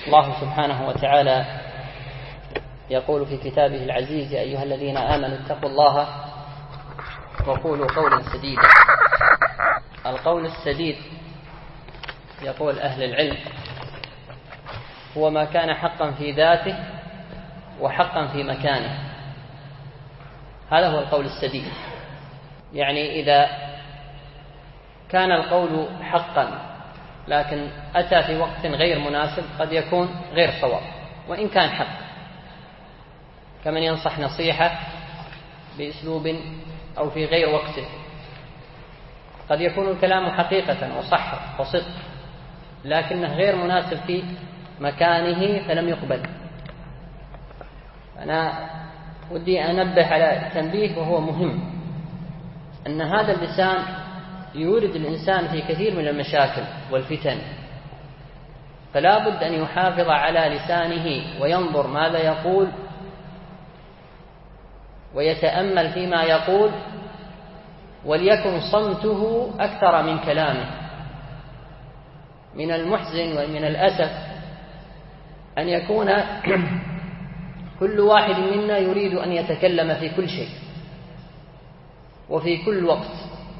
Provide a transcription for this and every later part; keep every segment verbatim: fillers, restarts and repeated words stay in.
الله سبحانه وتعالى يقول في كتابه العزيز: يا أيها الذين آمنوا اتقوا الله وقولوا قولا سديدا. القول السديد يقول أهل العلم هو ما كان حقا في ذاته وحقا في مكانه، هذا هو القول السديد. يعني إذا كان القول حقا لكن أتى في وقت غير مناسب قد يكون غير صواب وإن كان حق، كمن ينصح نصيحة بأسلوب أو في غير وقته، قد يكون الكلام حقيقة وصح وصدق لكنه غير مناسب في مكانه فلم يقبل. أنا ودي أنبه على تنبيه وهو مهم، أن هذا اللسان يورد الإنسان في كثير من المشاكل والفتن، فلا بد أن يحافظ على لسانه وينظر ماذا يقول ويتأمل فيما يقول، وليكن صمته أكثر من كلامه. من المحزن ومن الأسف أن يكون كل واحد منا يريد أن يتكلم في كل شيء وفي كل وقت.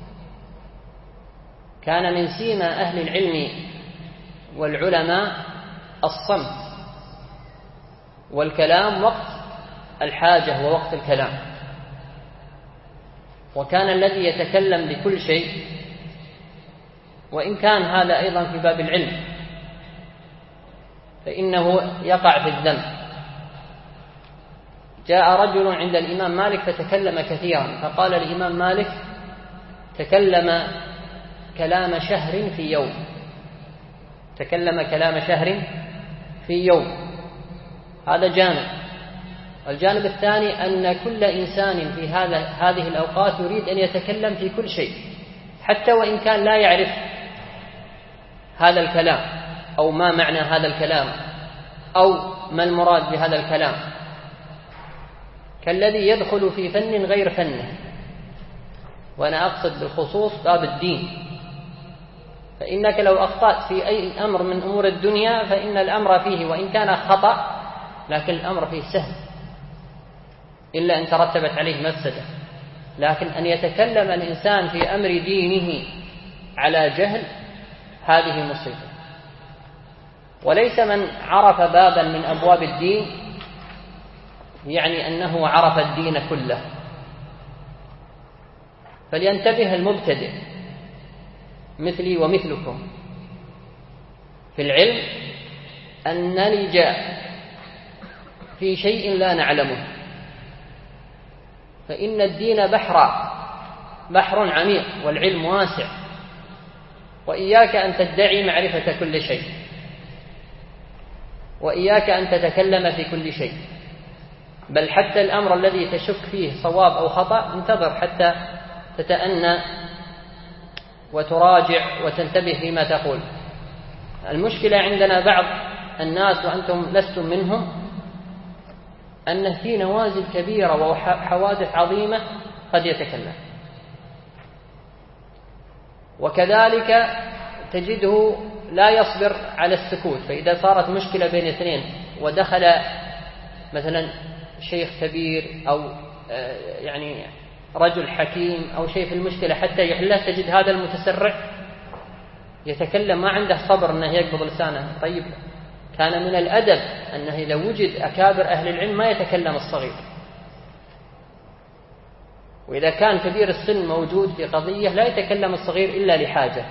كان من سيما أهل العلم والعلماء الصمت والكلام وقت الحاجة ووقت الكلام، وكان الذي يتكلم بكل شيء، وإن كان هذا أيضا في باب العلم، فإنه يقع في الذنب. جاء رجل عند الإمام مالك فتكلم كثيرا، فقال الإمام مالك: تكلم كلام شهر في يوم، تكلم كلام شهر في يوم. هذا جانب. الجانب الثاني أن كل إنسان في هذا هذه الأوقات يريد أن يتكلم في كل شيء، حتى وإن كان لا يعرف هذا الكلام أو ما معنى هذا الكلام أو ما المراد بهذا الكلام، كالذي يدخل في فن غير فنه. وأنا أقصد بالخصوص باب الدين، فإنك لو أخطأت في أي أمر من أمور الدنيا فإن الأمر فيه وإن كان خطأ لكن الأمر فيه سهل، إلا أن ترتبت عليه مفسدة. لكن أن يتكلم الإنسان في أمر دينه على جهل هذه مصيبة. وليس من عرف بابا من أبواب الدين يعني أنه عرف الدين كله. فلينتبه المبتدئ مثلي ومثلكم في العلم أن نلج في شيء لا نعلمه، فإن الدين بحر بحر عميق والعلم واسع، وإياك أن تدعي معرفة كل شيء، وإياك أن تتكلم في كل شيء، بل حتى الأمر الذي تشك فيه صواب أو خطأ انتظر حتى تتأنى وتراجع وتنتبه فيما تقول. المشكلة عندنا بعض الناس وأنتم لستم منهم أنه في نوازل كبيرة وحوادث عظيمة قد يتكلم، وكذلك تجده لا يصبر على السكوت. فإذا صارت مشكلة بين اثنين ودخل مثلا شيخ كبير أو يعني رجل حكيم أو شيء في المشكلة حتى يحلها، تجد هذا المتسرع يتكلم ما عنده صبر أنه يقبض لسانه. طيب كان من الأدب أنه إذا وجد أكابر أهل العلم ما يتكلم الصغير، وإذا كان كبير السن موجود في قضية لا يتكلم الصغير إلا لحاجة.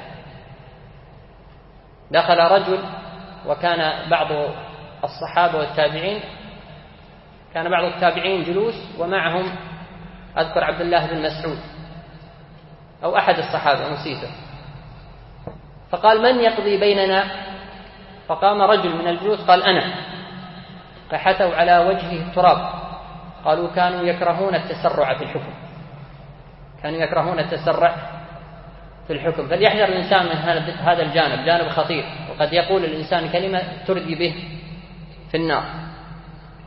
دخل رجل وكان بعض الصحابة والتابعين، كان بعض التابعين جلوس ومعهم أذكر عبد الله بن مسعود أو أحد الصحابة نسيته، فقال: من يقضي بيننا؟ فقام رجل من الجلوس قال: أنا. فحثوا على وجهه التراب، قالوا: كانوا يكرهون التسرع في الحكم، كانوا يكرهون التسرع في الحكم. فليحذر الإنسان من هذا الجانب، جانب خطير، وقد يقول الإنسان كلمة تردي به في النار.